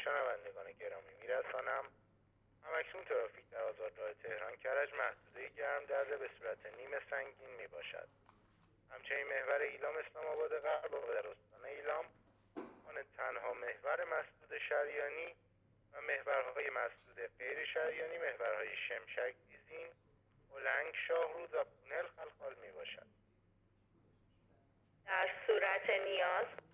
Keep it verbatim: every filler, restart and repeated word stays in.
شنوندگان گرامی میرسانم همکنون ترافیک در آزادراه تهران کرج محدوده گرم درده به صورت نیمه سنگین می باشد. همچنین محور ایلام اسلام آباد غرب و در استان ایلام آن تنها محور مسدود شریانی و محورهای مسدود غیر شریانی محورهای شمشک دیزین، هلنگ شاهرود و پونل خلخال می باشد. در صورت نیاز